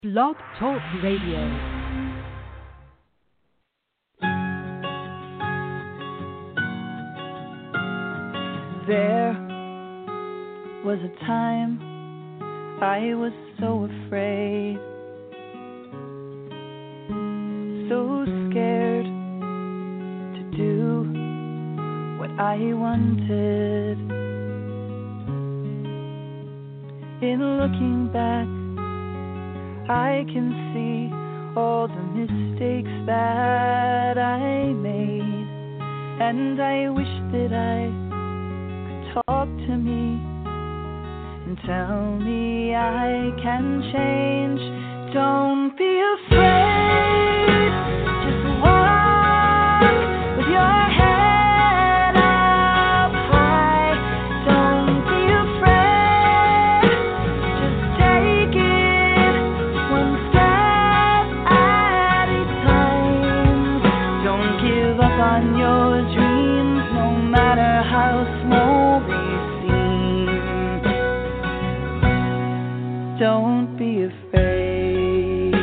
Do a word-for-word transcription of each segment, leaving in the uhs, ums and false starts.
Blog Talk Radio. There was a time I was so afraid, so scared to do what I wanted. In looking back, I can see all the mistakes that I made, and I wish that I talk to me and tell me I can change. Don't be afraid, just walk with your head up high. Don't be afraid, just take it one step at a time. Don't give up on your dreams, no matter how small they seem. Don't be afraid.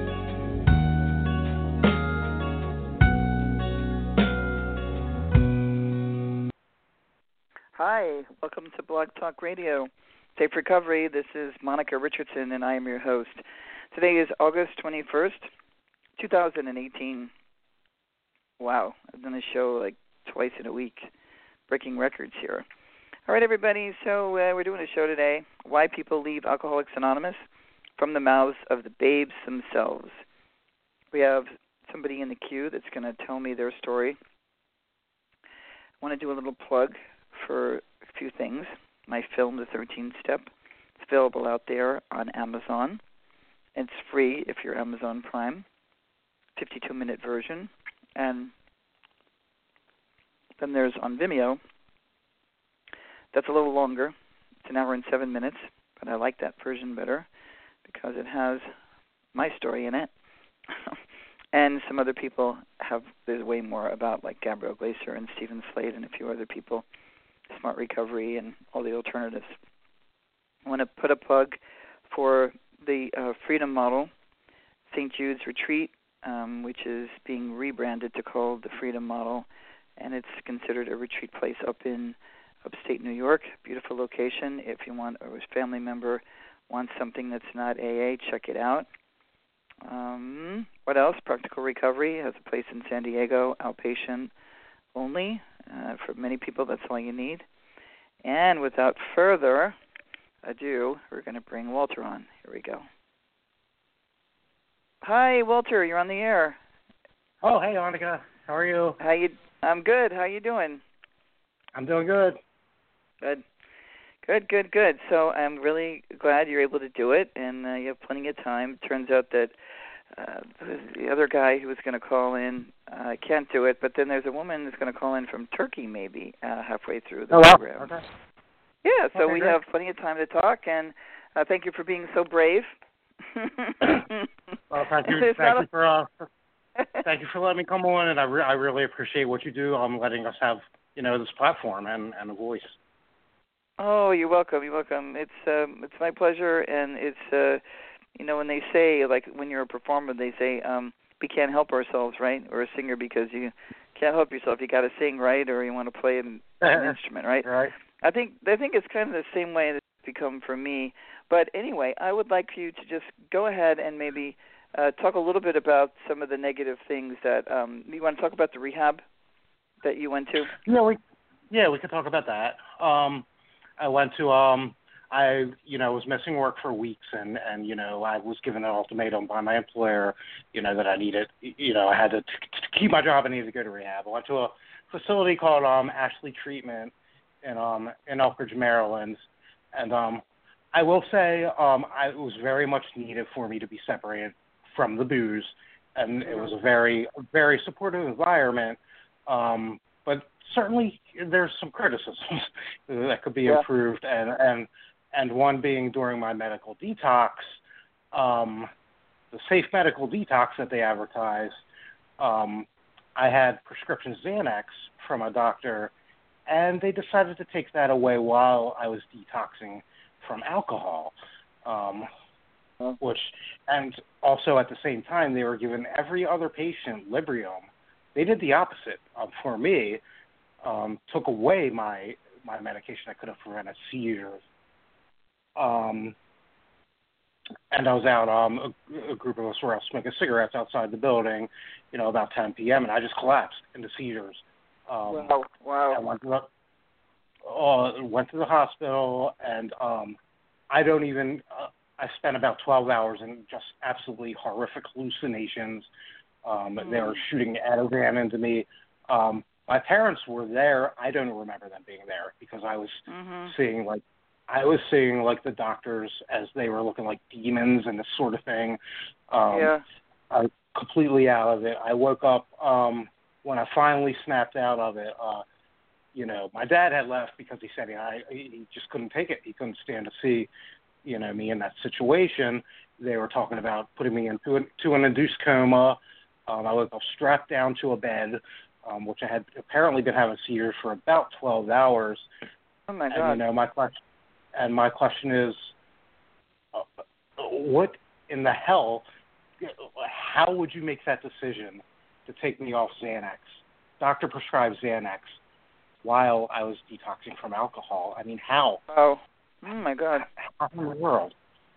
Hi, welcome to Blog Talk Radio. Safe Recovery. This is Monica Richardson, and I am your host. Today is August twenty-first, twenty eighteen. Wow, I've done a show like twice in a week, breaking records here. All right, everybody, so uh, we're doing a show today, Why People Leave Alcoholics Anonymous, from the mouths of the babes themselves. We have somebody in the queue that's going to tell me their story. I want to do a little plug for a few things. My film, The thirteenth Step, it's available out there on Amazon. It's free if you're Amazon Prime, fifty-two minute version. And then there's on Vimeo. That's a little longer. It's an hour and seven minutes, but I like that version better because it has my story in it. And some other people have, there's way more about, like Gabrielle Glaser and Stephen Slade and a few other people, Smart Recovery and all the alternatives. I want to put a plug for the uh, Freedom Model, Saint Jude's Retreat, um, which is being rebranded to call the Freedom Model, and it's considered a retreat place up in upstate New York. Beautiful location. If you want, or a family member wants something that's not A A, check it out. Um, what else? Practical Recovery has a place in San Diego, outpatient only. Uh, for many people, that's all you need. And without further ado, we're going to bring Walter on. Here we go. Hi, Walter. You're on the air. Oh, hey, Annika. How are you? How you? I'm good. How you doing? I'm doing good. Good. Good, good, good. So I'm really glad you're able to do it, and uh, you have plenty of time. It turns out that uh, the other guy who was going to call in uh, can't do it, but then there's a woman who's going to call in from Turkey maybe uh, halfway through the oh, wow. program. Okay. Yeah, so okay, we great. have plenty of time to talk, and uh, thank you for being so brave. Well, thank you, There's thank not you for uh, thank you for letting me come on, and I, re- I really appreciate what you do on letting us have you know this platform and, and a voice. Oh, you're welcome. You're welcome. It's um, it's my pleasure, and it's uh, you know when they say, like when you're a performer, they say um, we can't help ourselves, right? Or a singer, because you can't help yourself. You got to sing, right? Or you want to play an, an instrument, right? Right. I think I think it's kind of the same way it's become for me. But anyway, I would like for you to just go ahead and maybe uh, talk a little bit about some of the negative things that um, you want to talk about the rehab that you went to. Yeah, we yeah we could talk about that. Um, I went to um I you know was missing work for weeks, and and you know I was given an ultimatum by my employer, you know that I needed you know I had to, to, to keep my job. I needed to go to rehab. I went to a facility called um Ashley Treatment in um in Elkridge, Maryland, and um I will say um I, it was very much needed for me to be separated from the booze, and it was a very very supportive environment. Um, but certainly there's some criticisms that could be Yeah. improved, and, and and one being during my medical detox, um, the safe medical detox that they advertise, um, I had prescription Xanax from a doctor, and they decided to take that away while I was detoxing from alcohol. Um, Oh. which, and also at the same time, they were giving every other patient Librium. They did the opposite. Um, for me, um, took away my, my medication that could have prevented seizures. Um, and I was out, um, a, a group of us were out smoking cigarettes outside the building, you know, about ten p.m., and I just collapsed into seizures. Um, wow, wow. I went to the, uh, went to the hospital, and um, I don't even, uh, I spent about twelve hours in just absolutely horrific hallucinations. Um, mm. They were shooting Ativan into me. Um, my parents were there. I don't remember them being there because I was mm-hmm. seeing like, I was seeing like the doctors as they were looking like demons and this sort of thing. Um, yeah. I was completely out of it. I woke up um, when I finally snapped out of it. Uh, you know, my dad had left because he said he, I, he just couldn't take it. He couldn't stand to see, you know, me in that situation. They were talking about putting me into an, to an induced coma. Um, I woke up strapped down to a bed, um, which I had apparently been having seizures for about twelve hours. Oh my God! And you know, my question, and my question is, uh, what in the hell? How would you make that decision to take me off Xanax? Doctor prescribed Xanax while I was detoxing from alcohol. I mean, how? Oh, oh my God! How in the world?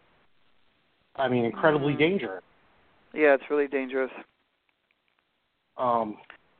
I mean, incredibly mm. dangerous. Yeah, it's really dangerous. Um,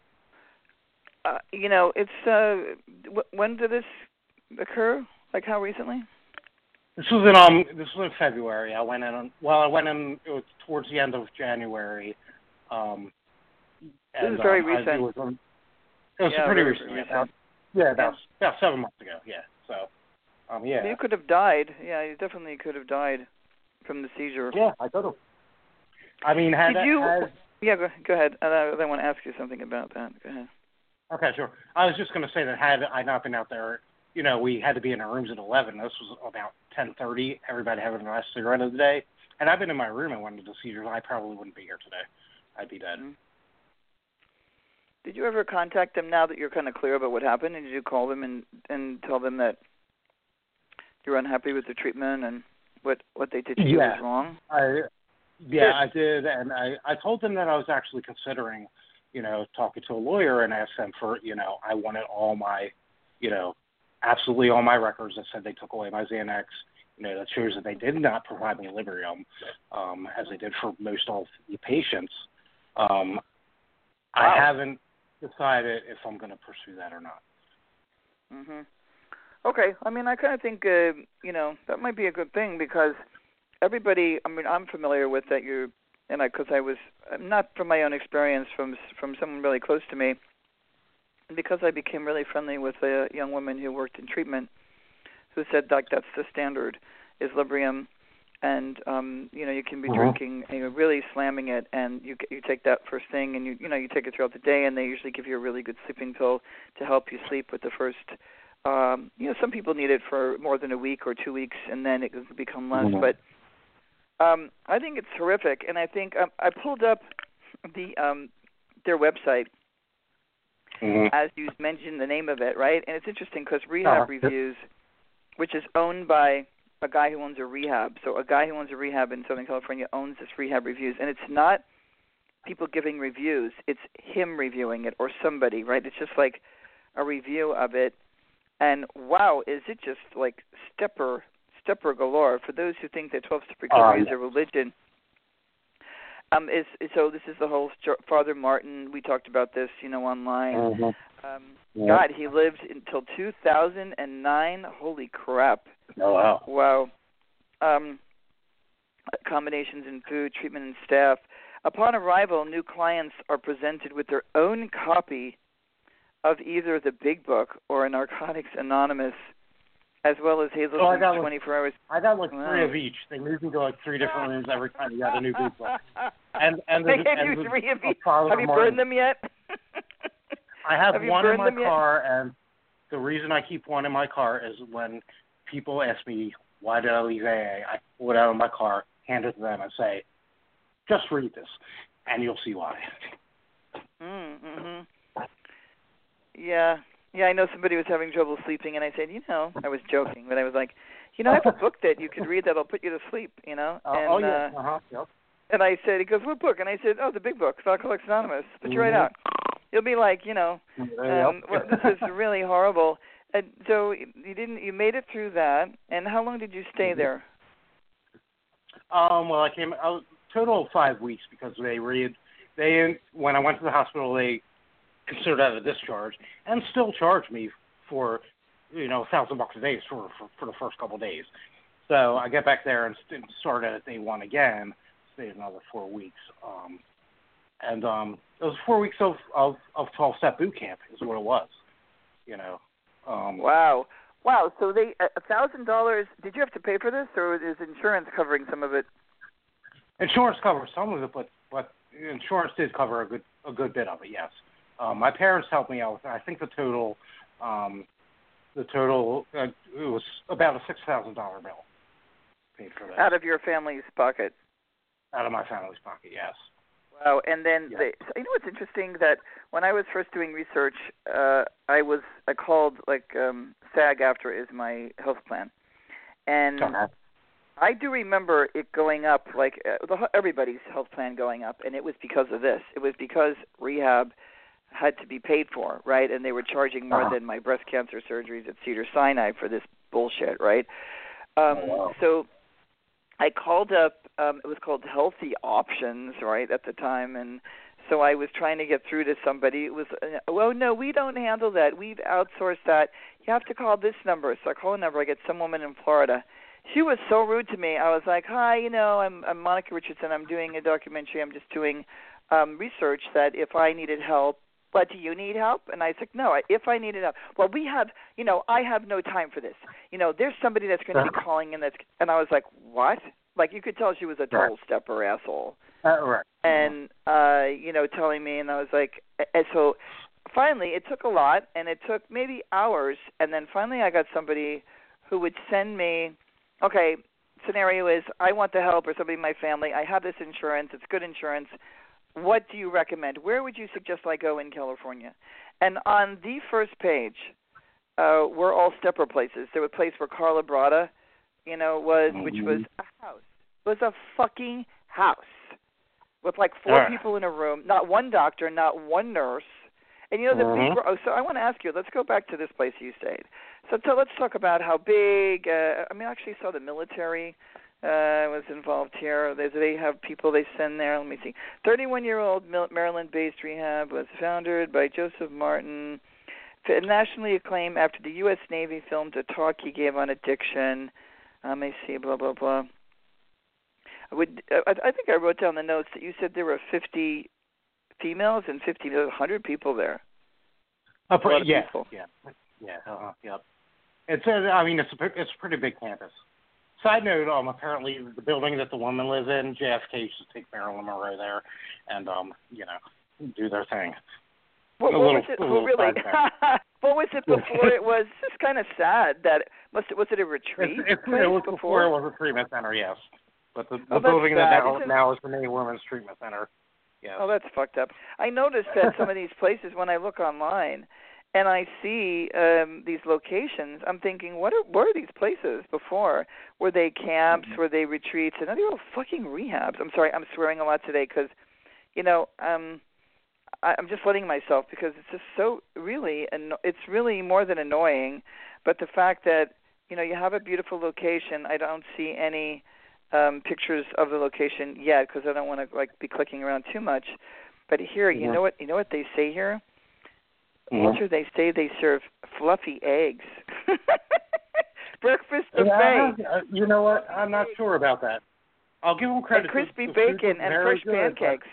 uh, you know, it's uh, w- when did this occur? Like how recently? This was in um, this was in February. I went in. On, well, I went in. It was towards the end of January. Um, this and, is very um, recent. I, it was, um, it was yeah, pretty very recent. recent. About, yeah, about yeah. about seven months ago. Yeah. So, um, yeah. You could have died. Yeah, you definitely could have died from the seizure. Yeah, I could have. I mean, had did you? Had, yeah, go, go ahead. I, I want to ask you something about that. Go ahead. Okay, sure. I was just going to say that had I not been out there, you know, we had to be in our rooms at eleven. This was about ten thirty. Everybody having their last cigarette of the day. And I've been in my room and went into seizures. I probably wouldn't be here today. I'd be dead. Mm-hmm. Did you ever contact them now that you're kind of clear about what happened? And did you call them and, and tell them that you're unhappy with the treatment and what, what they did to you yeah. was wrong? I, yeah, I did. And I, I told them that I was actually considering, you know, talking to a lawyer and asked them for, you know, I wanted all my, you know, absolutely all my records that said they took away my Xanax. You know, that shows that they did not provide me Librium, um, as they did for most all the patients. Um, wow. I haven't decided if I'm going to pursue that or not. Mhm. Okay. I mean, I kind of think, uh, you know, that might be a good thing because everybody. I mean, I'm familiar with that. You and I, because I was not from my own experience, from from someone really close to me. Because I became really friendly with a young woman who worked in treatment, who said like that's the standard is Librium, and um, you know you can be uh-huh. drinking and you're really slamming it, and you you take that first thing, and you you know you take it throughout the day, and they usually give you a really good sleeping pill to help you sleep with the first. Um, you know, some people need it for more than a week or two weeks, and then it can become less. Uh-huh. But um, I think it's terrific, and I think um, I pulled up the um, their website. Mm-hmm. As you mentioned the name of it, right? And it's interesting because Rehab uh, Reviews, which is owned by a guy who owns a rehab. So a guy who owns a rehab in Southern California owns this Rehab Reviews. And it's not people giving reviews. It's him reviewing it or somebody, right? It's just like a review of it. And wow, is it just like stepper, stepper galore. For those who think that twelve-step recovery uh, is a religion, Um, is, so this is the whole Father Martin. We talked about this, you know, online. Mm-hmm. Um, yeah. God, he lived until two thousand nine. Holy crap! Oh wow! Wow. Um, accommodations in food, treatment, and staff. Upon arrival, new clients are presented with their own copy of either the Big Book or Narcotics Anonymous, as well as Hazelden's oh, twenty-four hours. I got like wow. three of each. They moved me to like three different rooms every time you got a new Big Book. And and they the, gave and you the, three of each. Have you burned them yet? I have, have one in my car, yet? and the reason I keep one in my car is when people ask me why did I leave A A, I pull it out of my car, hand it to them, and say, "Just read this, and you'll see why." Mm-hmm. Yeah. Yeah, I know somebody was having trouble sleeping, and I said, you know, I was joking, but I was like, you know, I have a book that you could read that'll put you to sleep, you know. Uh, and, oh, yeah. Uh, uh-huh. Yep. And I said, he goes, what book? And I said, oh, the big book, Alcoholics Anonymous. Put you right out. You'll be like, you know, um, well, this is really horrible. And so you didn't, you made it through that. And how long did you stay there? Um, well, I came a total of five weeks because they read, they when I went to the hospital, they considered that a discharge and still charged me for, you know, a thousand bucks a day for, for for the first couple of days. So I get back there and st- started at day one again. Stayed another four weeks, um, and um, it was four weeks of of of twelve-step boot camp is what it was, you know. Um, wow, wow. So they a thousand dollars. Did you have to pay for this, or is insurance covering some of it? Insurance covers some of it, but but insurance did cover a good a good bit of it. Yes, um, my parents helped me out with. I think the total, um, the total uh, it was about a six thousand dollar bill paid for that out of your family's pocket. Out of my family's pocket, yes. Wow, and then yeah. they, you know what's interesting that when I was first doing research, uh, I was I called like um, SAG-AFTRA is my health plan, and okay. I do remember it going up like uh, the, everybody's health plan going up, and it was because of this. It was because rehab had to be paid for, right? And they were charging more uh-huh. than my breast cancer surgeries at Cedars-Sinai for this bullshit, right? Um, oh, wow. So I called up. Um, it was called Healthy Options, right, at the time, and so I was trying to get through to somebody. It was, uh, well, no, we don't handle that. We've outsourced that. You have to call this number. So I call a number. I get some woman in Florida. She was so rude to me. I was like, hi, you know, I'm, I'm Monica Richardson. I'm doing a documentary. I'm just doing um, research that if I needed help, but do you need help? And I said, no, if I needed help. Well, we have, you know, I have no time for this. You know, there's somebody that's going to be calling in that's, and I was like, what? Like, you could tell she was a total right. stepper asshole. Uh, right. And, uh, you know, telling me, and I was like, and so finally it took a lot, and it took maybe hours, and then finally I got somebody who would send me, okay, scenario is I want the help or somebody in my family. I have this insurance. It's good insurance. What do you recommend? Where would you suggest I go in California? And on the first page uh, were all stepper places. There was a place where Carla Brada, you know, was, mm-hmm. which was a house. It was a fucking house with like four right. people in a room, not one doctor, not one nurse. And, you know, the mm-hmm. big, oh, so I want to ask you, let's go back to this place you stayed. So, so let's talk about how big, uh, I mean, I actually saw the military uh, was involved here. They, they have people they send there. Let me see. thirty-one-year-old Maryland-based rehab was founded by Joseph Martin, nationally acclaimed after the U S Navy filmed a talk he gave on addiction. Let me see, blah, blah, blah. I, would, I, I think I wrote down the notes that you said there were fifty females and fifty to one hundred people there. Uh, a lot of yeah, people. yeah, yeah, uh-huh, yep. It's a, I mean, it's a it's a pretty big campus. Side note, um, apparently the building that the woman lives in, J F K used to take Marilyn Monroe there, and um, you know, do their thing. What, what little, was it? Well, really? What was it before? It was just kind of sad that must. Was it a retreat? It's, it's, place it was before? before it was a treatment center, yes. But the, the oh, building that now, Isn't... now is the main women's treatment center. Yes. Oh, that's fucked up. I noticed that some of these places, when I look online and I see um, these locations, I'm thinking, what are, what are these places before? Were they camps? Mm-hmm. Were they retreats? And now they're all fucking rehabs. I'm sorry, I'm swearing a lot today because, you know, um, I, I'm just letting myself because it's just so really, anno- it's really more than annoying. But the fact that, you know, you have a beautiful location, I don't see any Um, pictures of the location yet because I don't want to like be clicking around too much. But here, you yeah. know what? You know what they say here, yeah. Walter? They say they serve fluffy eggs, breakfast buffet. Yeah, you know what? I'm not sure about that. I'll give them credit. And crispy the, the bacon and fresh good, pancakes.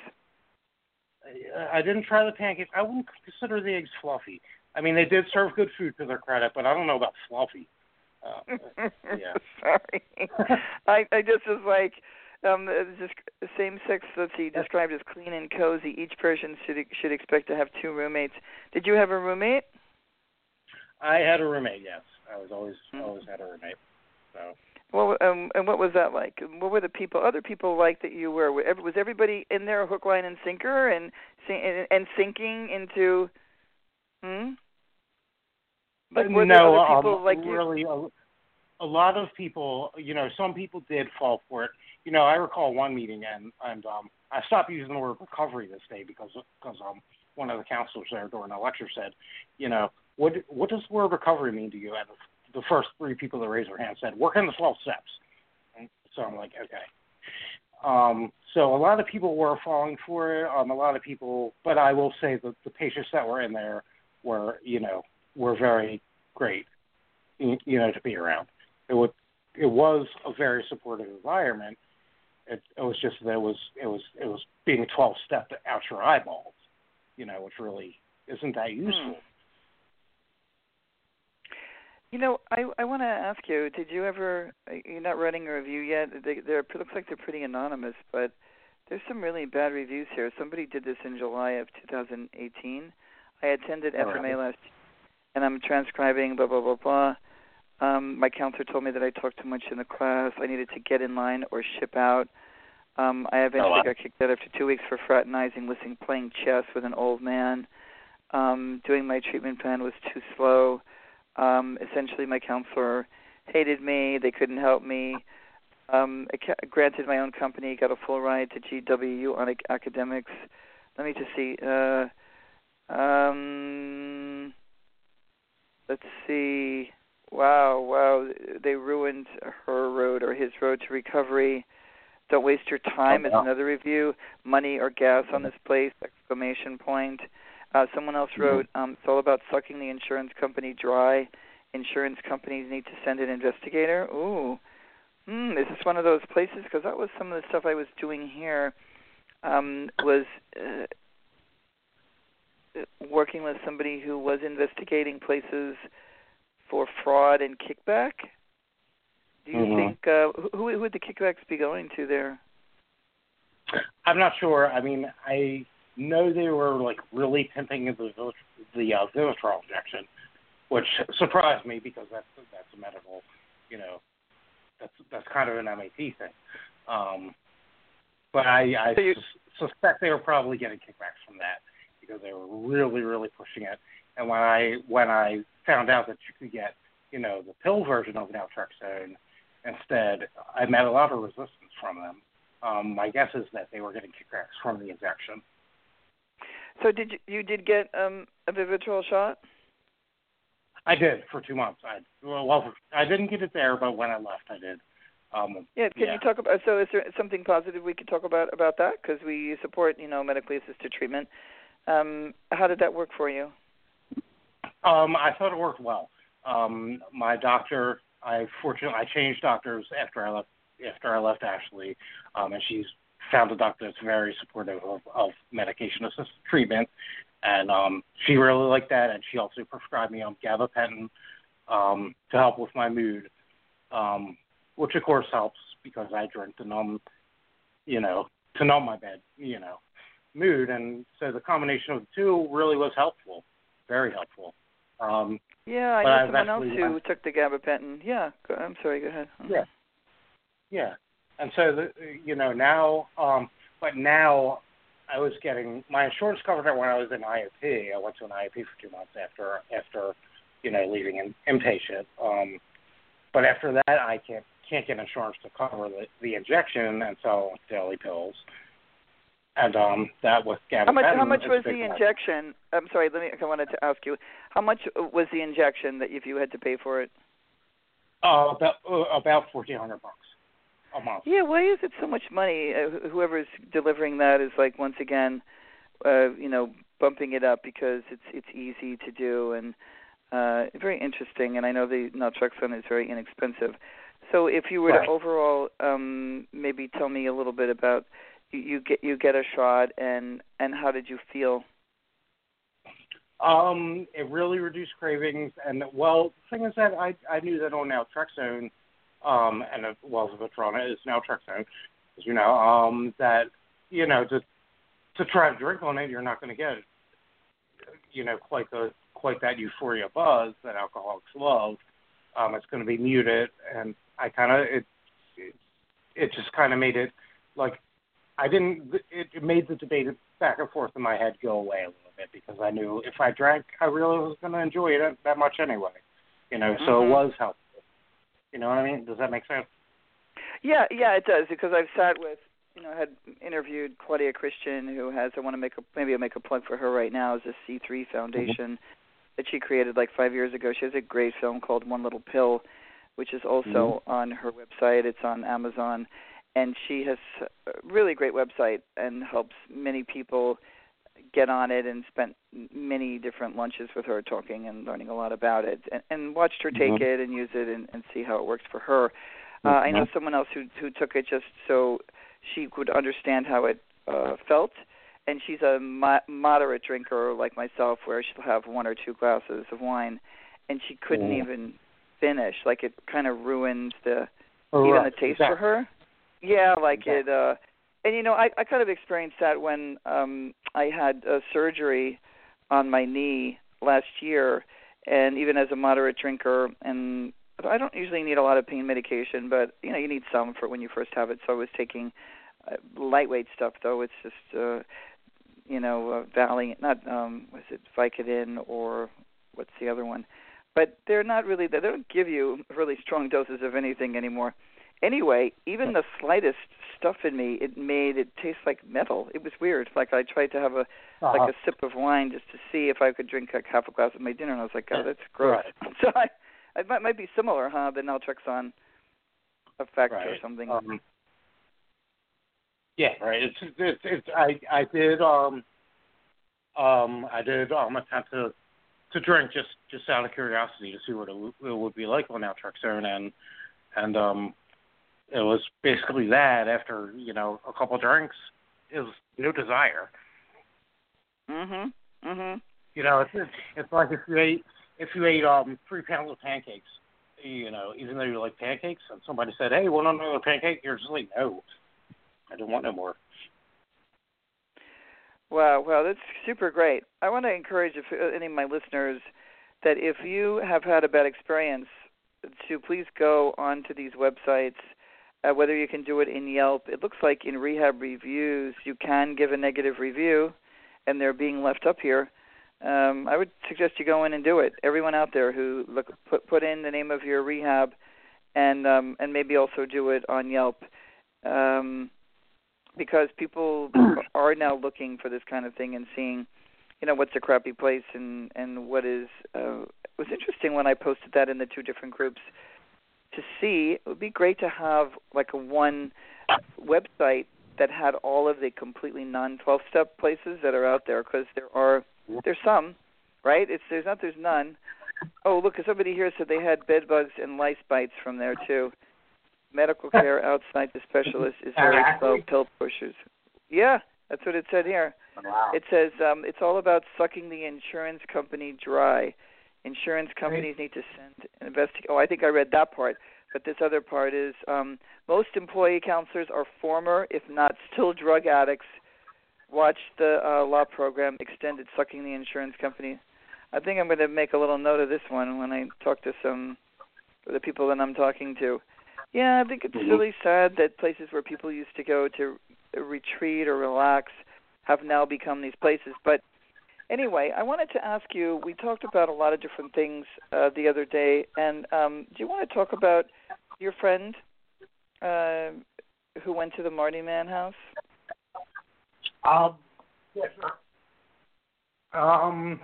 I didn't try the pancakes. I wouldn't consider the eggs fluffy. I mean, they did serve good food to their credit, but I don't know about fluffy. Uh, yeah. Sorry, I, I just was like, um, just same sex. Let's see, described as clean and cozy. Each person should should expect to have two roommates. Did you have a roommate? I had a roommate. Yes, I was always mm-hmm. always had a roommate. So. Well, um, and what was that like? What were the people, other people like that you were? Was everybody in there hook, line, and sinker, and and, and sinking into? Hmm. Like, were no, there other people um, like you? really, uh, a lot of people, you know, some people did fall for it. You know, I recall one meeting, and and um, I stopped using the word recovery this day because because um one of the counselors there during the lecture said, you know, what what does the word recovery mean to you? And the first three people that raised their hands said, work in the twelve steps. And so I'm like, okay. Um, so a lot of people were falling for it. Um, a lot of people, but I will say that the patients that were in there were, you know, were very great, you know, to be around. It was it was a very supportive environment. It, it was just that it was it was it was being twelve stepped out your eyeballs, you know, which really isn't that useful. Hmm. You know, I I want to ask you, did you ever? You're not writing a review yet. They they're it looks like they're pretty anonymous, but there's some really bad reviews here. Somebody did this in July of two thousand eighteen. I attended F M A last year, and I'm transcribing blah blah blah blah. Um, my counselor told me that I talked too much in the class. I needed to get in line or ship out. Um, I eventually oh, wow. got kicked out after two weeks for fraternizing, listening, playing chess with an old man. Um, doing my treatment plan was too slow. Um, essentially, my counselor hated me. They couldn't help me. Um, I ca- granted my own company, got a full ride to G W U on ac- academics. Let me just see. Uh, um, let's see. Wow, wow. They ruined her road or his road to recovery. Don't waste your time oh, wow. is another review. Money or gas on this place, exclamation point. Uh, someone else wrote, um, it's all about sucking the insurance company dry. Insurance companies need to send an investigator. Ooh. Hmm, is this one of those places? Because that was some of the stuff I was doing here, um, was uh, working with somebody who was investigating places for fraud and kickback. Do you mm-hmm. think, uh, who, who would the kickbacks be going to there? I'm not sure. I mean, I know they were, like, really pimping the, the uh, Vivitrol injection, which surprised me because that's, that's a medical, you know, that's that's kind of an M A T thing. Um, but I, I so sus- suspect they were probably getting kickbacks from that because they were really, really pushing it. And when I when I found out that you could get, you know, the pill version of naltrexone instead, I met a lot of resistance from them. Um, my guess is that they were getting kickbacks from the injection. So did you, you did get um, a Vivitrol shot? I did for two months. I well, I didn't get it there, but when I left, I did. Um, yeah, can yeah. you talk about? So, is there something positive we could talk about about that? Because we support, you know, medically assisted treatment. Um, how did that work for you? Um, I thought it worked well. Um, my doctor, I fortunately I changed doctors after I left after I left Ashley, um, and she's found a doctor that's very supportive of, of medication assisted treatment. And um, she really liked that, and she also prescribed me um, gabapentin um, to help with my mood, um, which of course helps because I drink to numb, you know, to numb my bad, you know, mood. And so the combination of the two really was helpful, very helpful. Um, yeah, I know someone else who went, took the gabapentin. Yeah, go, I'm sorry, go ahead. Yeah, yeah. And so, the, you know, now, um, but now, I was getting my insurance covered it when I was in I O P. I went to an I O P for two months after after you know leaving in, inpatient. Um, but after that, I can't can't get insurance to cover the, the injection, and so daily pills. And um, that was gabapentin. How much? How much was the injection? I'm sorry. Let me. I wanted to ask you. How much was the injection that if you had to pay for it? Uh, about uh, about fourteen hundred bucks. A month. Yeah, why is it so much money? Uh, whoever's delivering that is like once again, uh, you know, bumping it up because it's it's easy to do and uh, very interesting. And I know the naltrexone is very inexpensive. So if you were right. to overall um, maybe tell me a little bit about you, you get you get a shot and and how did you feel? Um, it really reduced cravings, and well, the thing is that I I knew that on naltrexone. Um, and it, well, Vivitrol is naltrexone, as you know, um, that, you know, to to try to drink on it, you're not going to get, you know, quite the quite that euphoria buzz that alcoholics love. Um, it's going to be muted, and I kind of, it, it it just kind of made it, like, I didn't, it, it made the debate back and forth in my head go away a little bit, because I knew if I drank, I really was going to enjoy it that much anyway, you know, mm-hmm. so it was helpful. You know what I mean? Does that make sense? Yeah, yeah, it does, because I've sat with, you know, had interviewed Claudia Christian, who has, I want to make a, maybe I'll make a plug for her right now, is a C three Foundation mm-hmm. that she created like five years ago. She has a great film called One Little Pill, which is also mm-hmm. on her website. It's on Amazon. And she has a really great website and helps many people get on it, and spent many different lunches with her talking and learning a lot about it, and, and watched her take mm-hmm. it and use it and, and see how it works for her. Uh, I know someone else who who took it just so she could understand how it uh, felt, and she's a mo- moderate drinker like myself, where she'll have one or two glasses of wine, and she couldn't mm. even finish. Like, it kind of ruined the oh, even right. the taste exactly. for her. Yeah, like exactly. it. Uh, and you know, I, I kind of experienced that when um, I had uh, surgery on my knee last year, and even as a moderate drinker, and I don't usually need a lot of pain medication, but you know, you need some for when you first have it. So I was taking uh, lightweight stuff, though. It's just uh, you know, uh, Valiant, not um, was it Vicodin, or what's the other one? But they're not really. They don't give you really strong doses of anything anymore. Anyway, even the slightest stuff in me, it made it taste like metal. It was weird. Like, I tried to have a uh-huh. like a sip of wine just to see if I could drink like half a glass of my dinner, and I was like, oh, that's gross. Right. So I, it might, might be similar, huh? The naltrexone effect right. or something. Um, yeah, right. It's it's, it's I I did um um I did um attempt to to drink just just out of curiosity to see what it, w- it would be like on naltrexone, and and um. It was basically that. After, you know, a couple of drinks, it was no desire. Mhm. Mhm. You know, it's, it's it's like if you ate if you ate um three pounds of pancakes. You know, even though you like pancakes, and somebody said, "Hey, want another pancake?" You're just like, "No, I don't want no more." Wow, wow, that's super great. I want to encourage if, uh, any of my listeners that if you have had a bad experience, to please go onto these websites. Uh, whether you can do it in Yelp. It looks like in Rehab Reviews you can give a negative review, and they're being left up here. Um, I would suggest you go in and do it. Everyone out there who look, put put in the name of your rehab, and um, and maybe also do it on Yelp, um, because people are now looking for this kind of thing and seeing, you know, what's a crappy place and and what is. Uh, it was interesting when I posted that in the two different groups. To see, it would be great to have like a one website that had all of the completely non twelve-step places that are out there, because there are there's some, right? It's there's not there's none. Oh, look, somebody here said they had bed bugs and lice bites from there too. Medical care outside the specialist is very slow. Pill pushers. Yeah, that's what it said here. Wow. It says um, it's all about sucking the insurance company dry. Insurance companies need to send an investigate. Oh, I think I read that part. But this other part is um, most employee counselors are former, if not still, drug addicts. Watch the uh, law program, Extended Sucking the Insurance Company. I think I'm going to make a little note of this one when I talk to some of the people that I'm talking to. Yeah, I think it's mm-hmm. really sad that places where people used to go to retreat or relax have now become these places. But anyway, I wanted to ask you, we talked about a lot of different things uh, the other day, and um, do you want to talk about your friend uh, who went to the Marty Mann house? Um, yeah, sure. Um,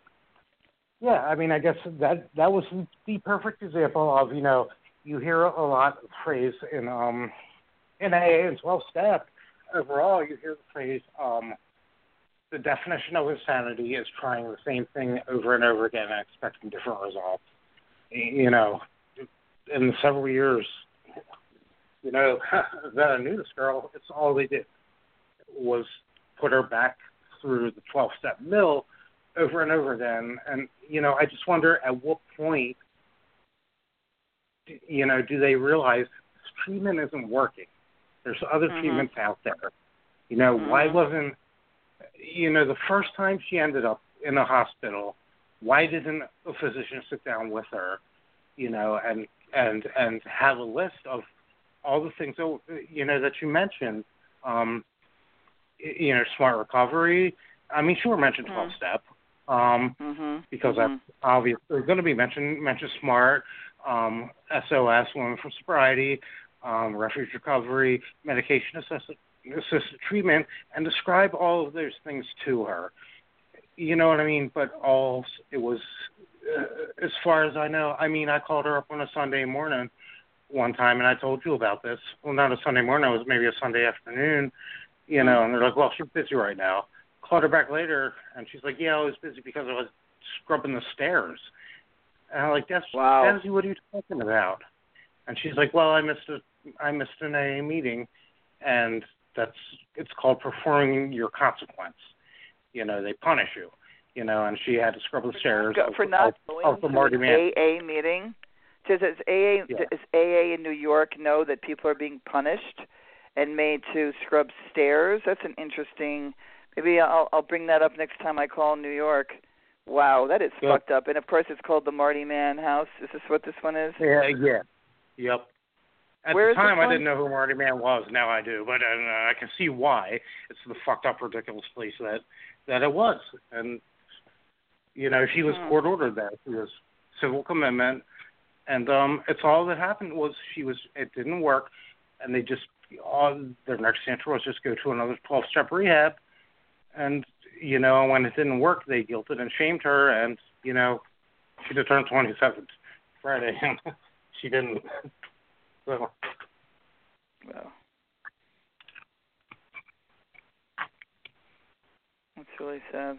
yeah, I mean, I guess that that was the perfect example of, you know, you hear a lot of phrase in um, in A A and twelve-step. Overall, you hear the phrase, um, the definition of insanity is trying the same thing over and over again and expecting different results. You know, in the several years, you know, that I knew this girl, it's all they did was put her back through the twelve-step mill over and over again. And, you know, I just wonder at what point, you know, do they realize this treatment isn't working? There's other mm-hmm. treatments out there. You know, mm-hmm. why wasn't, you know, the first time she ended up in a hospital, why didn't a physician sit down with her, you know, and and and have a list of all the things, you know, that you mentioned, um, you know, smart recovery. I mean, sure, mentioned twelve-step, um, mm-hmm. because mm-hmm. that's obviously going to be mentioned, mentioned smart, um, S O S, Women for Sobriety, um, Refuge Recovery, Medication Assisted, assisted Treatment, and describe all of those things to her. You know what I mean? But all it was, uh, as far as I know, I mean, I called her up on a Sunday morning one time, and I told you about this. Well, not a Sunday morning, it was maybe a Sunday afternoon, you know, and they're like, well, she's busy right now. Called her back later, and she's like, yeah, I was busy because I was scrubbing the stairs. And I'm like, that's, wow. Nancy, what are you talking about? And she's like, well, I missed a, I missed an A A meeting, and that's, it's called performing your consequence. You know, they punish you, you know, and she had to scrub the stairs. Go, for not going of, of the to Marty an Man. A A meeting? Does, does, A A, yeah. does A A in New York know that people are being punished and made to scrub stairs? That's an interesting, maybe I'll, I'll bring that up next time I call New York. Wow, that is yep. fucked up. And, of course, it's called the Marty Man House. Is this what this one is? Yeah, yeah. Yep. At Where the is time, this I one? didn't know who Marty Man was. Now I do. But uh, I can see why. It's the fucked up, ridiculous place that, that it was. And, you know, she was hmm. court-ordered there. She was civil commitment. And um, it's all that happened was she was, it didn't work. And they just, all their next answer was just go to another twelve-step rehab. And, you know, when it didn't work, they guilted and shamed her. And, you know, she did turn twenty-seven Friday. And she didn't. So. Wow. That's really sad.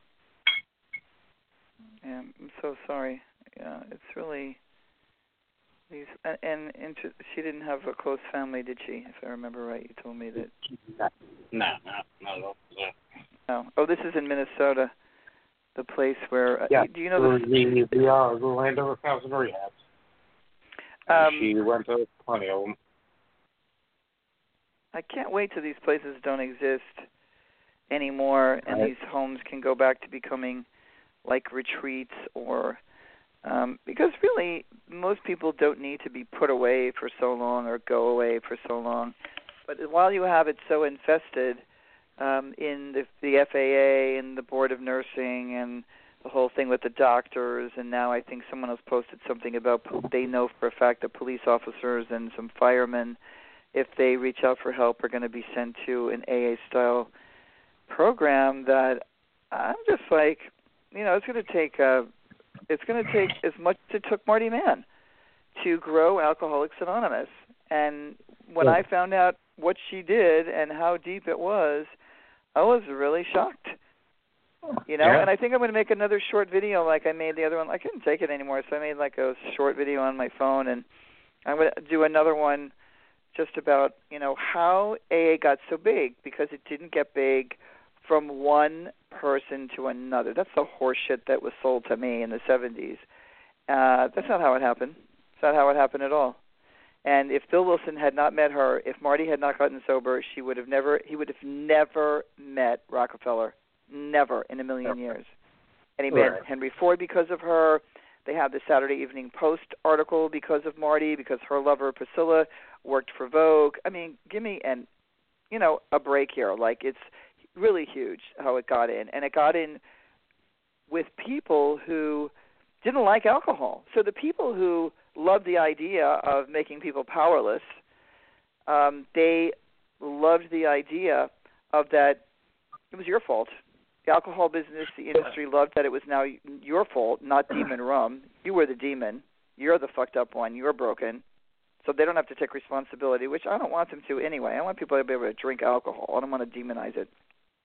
Yeah, I'm so sorry. Yeah, it's really these and, and inter, she didn't have a close family, did she? If I remember right, you told me that. No, no, no, no. No. Oh, this is in Minnesota, the place where. Uh, yeah. Do you know the the the, uh, the land of a thousand rehabs? Um, she went to plenty of them. I can't wait till these places don't exist anymore, and right. these homes can go back to becoming like retreats, or um, because really most people don't need to be put away for so long or go away for so long. But while you have it so infested um, in the, the F A A and the Board of Nursing and the whole thing with the doctors, and now I think someone else posted something about they know for a fact that police officers and some firemen, if they reach out for help, are going to be sent to an A A-style program that I'm just like, you know, it's going to take uh, it's going to take as much as it took Marty Mann to grow Alcoholics Anonymous. And when yeah. I found out what she did and how deep it was, I was really shocked. You know, yeah. and I think I'm going to make another short video like I made the other one. I couldn't take it anymore, so I made like a short video on my phone, and I'm going to do another one just about, you know, how A A got so big, because it didn't get big from one person to another. That's the horse shit that was sold to me in the seventies. Uh, that's not how it happened. It's not how it happened at all. And if Bill Wilson had not met her, if Marty had not gotten sober, she would have never, he would have never met Rockefeller. Never in a million years. And he met right. Henry Ford because of her. They have the Saturday Evening Post article because of Marty, because her lover Priscilla worked for Vogue. I mean, give me an, you know, a break here. Like, it's really huge how it got in. And it got in with people who didn't like alcohol. So the people who loved the idea of making people powerless, um, they loved the idea of that it was your fault. The alcohol business, the industry loved that it was now your fault, not demon rum. You were the demon. You're the fucked up one. You're broken. So they don't have to take responsibility, which I don't want them to anyway. I want people to be able to drink alcohol. I don't want to demonize it.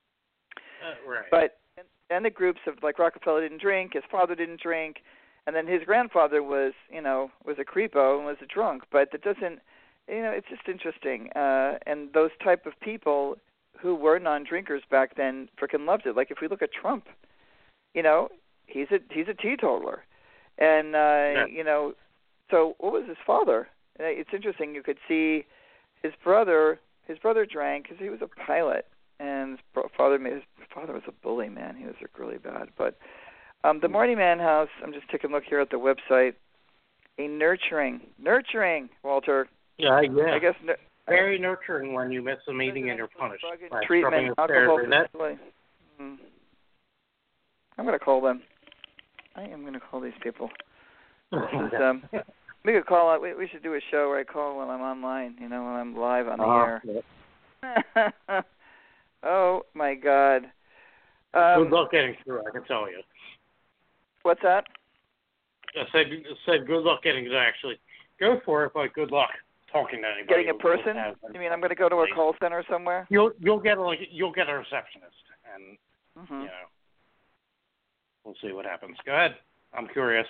Uh, right. But and the groups of, like, Rockefeller didn't drink, his father didn't drink, and then his grandfather was, you know, was a creepo and was a drunk. But that doesn't, you know, it's just interesting. Uh, and those type of people who were non-drinkers back then freaking loved it. Like, if we look at Trump, you know, he's a he's a teetotaler, and uh, yeah. you know, so what was his father? It's interesting. You could see his brother. His brother drank because he was a pilot, and his father made, his father was a bully, man. He was really bad. But um, the Marty Mann House. I'm just taking a look here at the website. A nurturing, nurturing, Walter. Yeah, yeah. I guess. Very nurturing when you miss a meeting and you're punished. By Treatment, alcohol facility. Hmm. I'm going to call them. I am going to call these people. This is, um, We could call out. We, we should do a show where I call when I'm online. You know, when I'm live on the uh, air. Yeah. Oh my God. Um, good Um, luck getting through. I can tell you. What's that? I said, I said good luck getting to actually go for it, but good luck talking to anybody. Getting a person? You mean I'm going to go to a call center somewhere? You'll you'll get like you'll get a receptionist, and mm-hmm. you know, we'll see what happens. Go ahead. I'm curious.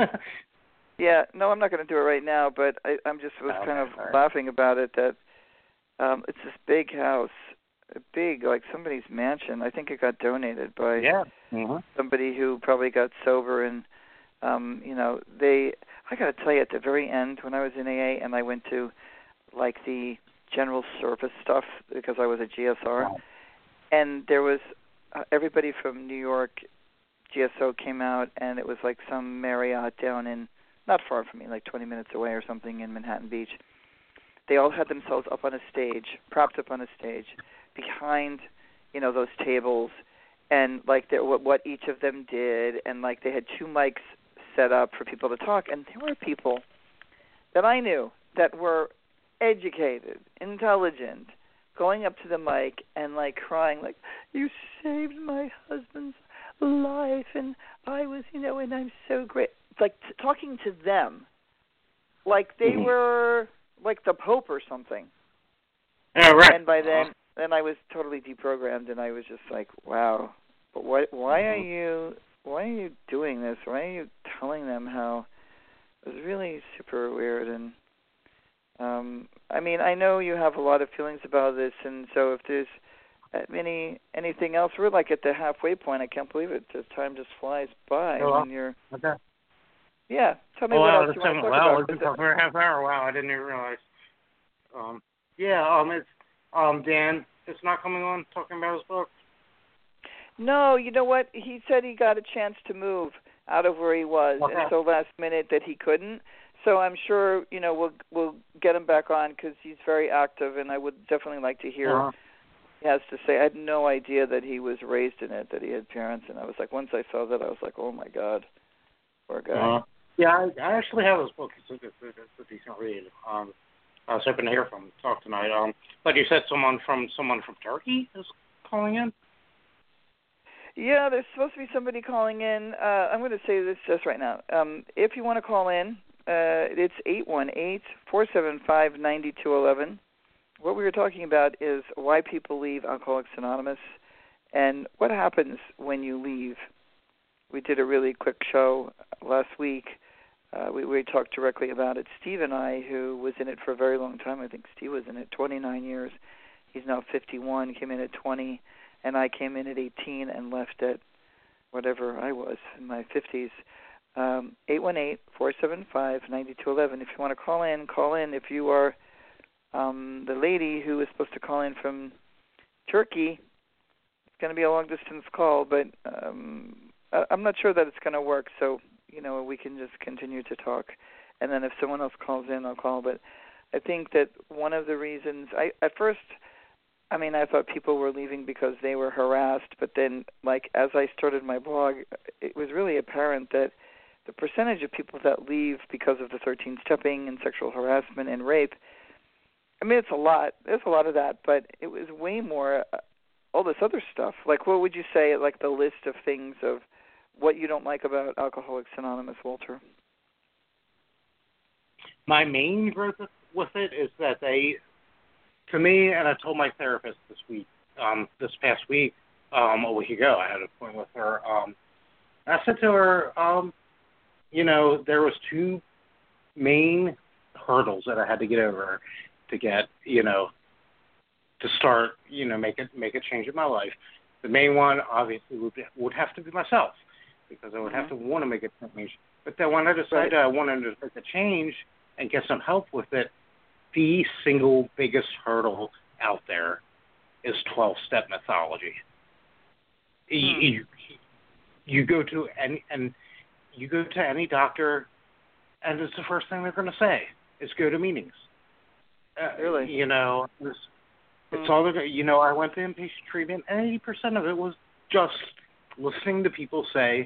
Yeah, no, I'm not going to do it right now, but I, I'm just was okay, kind of right. laughing about it that um, it's this big house, a big like somebody's mansion. I think it got donated by yeah. mm-hmm. somebody who probably got sober and. Um, you know, they, I got to tell you, at the very end, when I was in A A and I went to, like, the general service stuff because I was a G S R, Wow. and there was uh, everybody from New York, G S O came out, and it was like some Marriott down in, not far from me, like twenty minutes away or something in Manhattan Beach. They all had themselves up on a stage, propped up on a stage, behind, you know, those tables, and, like, what, what each of them did, and, like, they had two mics set up for people to talk, and there were people that I knew that were educated, intelligent, going up to the mic and like crying, like, you saved my husband's life, and I was, you know, and I'm so great. Like t- talking to them, like they mm-hmm. were like the Pope or something. Yeah, right. And by then, then I was totally deprogrammed, and I was just like, wow. But what? Why are you? Why are you doing this? Why are you telling them how? It was really super weird. And um, I mean, I know you have a lot of feelings about this, and so if there's any anything else, we're like at the halfway point. I can't believe it. The time just flies by oh, when you're. Okay. Yeah, tell me oh, what wow, else you want to talk wow, about. We've been talking for a half hour. Wow, I didn't even realize. Um, yeah, um, it's um, Dan. It's not coming on talking about his book. No, you know what? He said he got a chance to move out of where he was, okay. and so last minute that he couldn't. So I'm sure, you know, we'll we'll get him back on because he's very active, and I would definitely like to hear uh-huh. what he has to say. I had no idea that he was raised in it, that he had parents, and I was like, once I saw that, I was like, oh my God, poor guy. Uh-huh. Yeah, I, I actually have his book. It's a, it's, a, it's a decent read. Um, I was hoping to hear from him, talk tonight. Um, but you said someone from someone from Turkey is calling in? Yeah, there's supposed to be somebody calling in. Uh, I'm going to say this just right now. Um, if you want to call in, uh, it's eight one eight, four seven five, nine two one one. What we were talking about is why people leave Alcoholics Anonymous and what happens when you leave. We did a really quick show last week. Uh, we, we talked directly about it. Steve and I, who was in it for a very long time, I think Steve was in it twenty-nine years. He's now fifty-one, came in at twenty, and I came in at eighteen and left at whatever I was in my fifties. Um, eight one eight, four seven five, nine two one one. If you want to call in, call in. If you are um, the lady who is supposed to call in from Turkey, it's going to be a long-distance call, but um, I, I'm not sure that it's going to work, so you know, we can just continue to talk. And then if someone else calls in, I'll call. But I think that one of the reasons, I at first, I mean, I thought people were leaving because they were harassed. But then, like, as I started my blog, it was really apparent that the percentage of people that leave because of the thirteen-stepping and sexual harassment and rape, I mean, it's a lot. There's a lot of that. But it was way more uh, all this other stuff. Like, what would you say, like, the list of things of what you don't like about Alcoholics Anonymous, Walter? My main growth with it is that they, to me, and I told my therapist this week, um, this past week, um, a week ago, I had an appointment with her. Um, I said to her, um, you know, there was two main hurdles that I had to get over to get, you know, to start, you know, make it make a change in my life. The main one, obviously, would be, would have to be myself, because I would mm-hmm. have to want to make a change. But then when I decided right. I wanted to make a change and get some help with it, the single biggest hurdle out there is twelve-step methodology. Hmm. You, you go to any and you go to any doctor, and it's the first thing they're going to say is go to meetings. Uh, really? You know, it's, hmm. it's all the, you know. I went to inpatient treatment, and eighty percent of it was just listening to people say,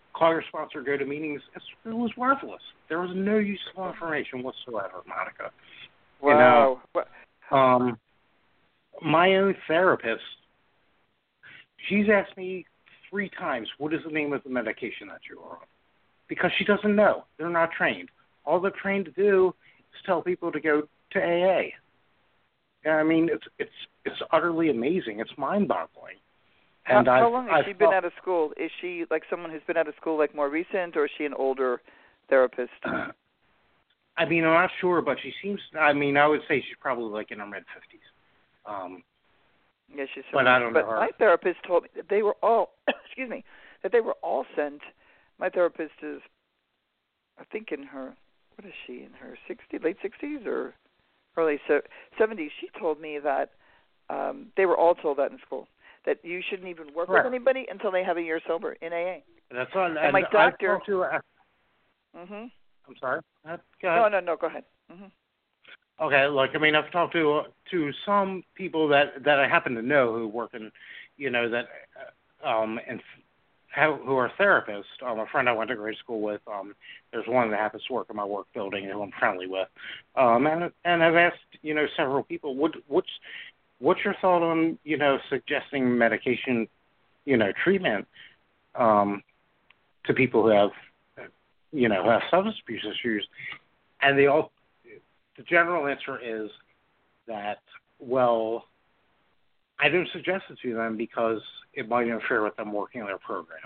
call your sponsor, go to meetings. It's, it was worthless. There was no useful information whatsoever, Monica. Wow. You know, um, my own therapist, she's asked me three times, what is the name of the medication that you are on? Because she doesn't know. They're not trained. All they're trained to do is tell people to go to A A. I mean, it's it's it's utterly amazing. It's mind-boggling. And how, how I've, long has I've she been felt, out of school? Is she like someone who's been out of school like more recent, or is she an older therapist? Uh, I mean, I'm not sure, but she seems, I mean, I would say she's probably like in her mid-fifties. Um, yeah, she's but I don't know But her. my therapist told me that they were all, excuse me, that they were all sent. My therapist is, I think in her, what is she, in her sixties, late sixties or early seventies? She told me that um, they were all told that in school, that you shouldn't even work Right. with anybody until they have a year sober in A A. That's on, And, and my doctor. I've talked to, uh, Mm-hmm. I'm sorry. Uh, Go ahead. No, no, no. Go ahead. Mm-hmm. Okay, look, I mean, I've talked to uh, to some people that that I happen to know who work in, you know, that uh, um and have, who are therapists. Um, a friend I went to grade school with. Um, there's one that happens to work in my work building who I'm friendly with. Um, and and I've asked, you know, several people, what what's what's your thought on, you know, suggesting medication, you know, treatment, um, to people who have, you know, who have substance abuse issues, and they all. The general answer is that, well, I don't suggest it to them because it might interfere with them working their program.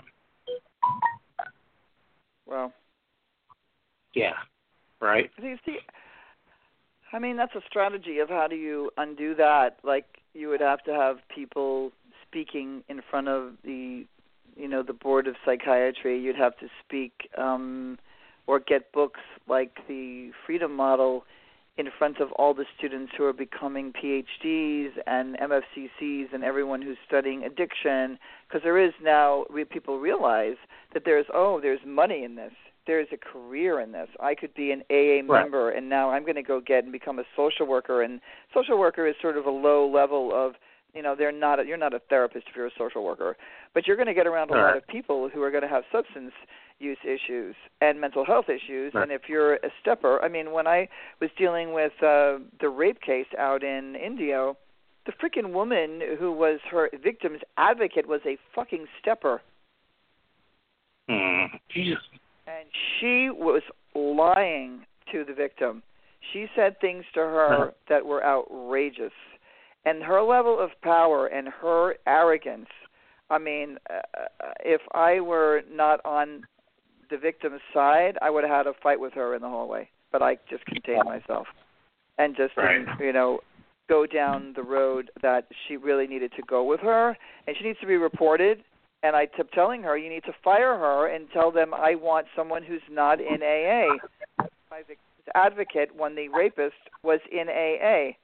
Well, yeah, right? you see, I mean, that's a strategy of how do you undo that. Like, you would have to have people speaking in front of the, you know, the board of psychiatry. You'd have to speak um, or get books like the Freedom Model in front of all the students who are becoming P H Ds and M F C Cs and everyone who's studying addiction, because there is now, people realize that there's, oh, there's money in this. There's a career in this. I could be an A A Right. member, and now I'm going to go get and become a social worker. And social worker is sort of a low level of, you know, they're not. A, you're not a therapist if you're a social worker, but you're going to get around a Right. lot of people who are going to have substance use issues and mental health issues. Right. And if you're a stepper, I mean, when I was dealing with uh, the rape case out in Indio, the freaking woman who was her victim's advocate was a fucking stepper. Mm, Jesus. And she was lying to the victim. She said things to her that were outrageous. And her level of power and her arrogance, I mean, uh, if I were not on the victim's side, I would have had a fight with her in the hallway. But I just contained myself and just, Right. you know, go down the road that she really needed to go with her. And she needs to be reported. And I kept telling her, you need to fire her and tell them I want someone who's not in A A. My victim's advocate when the rapist was in A A.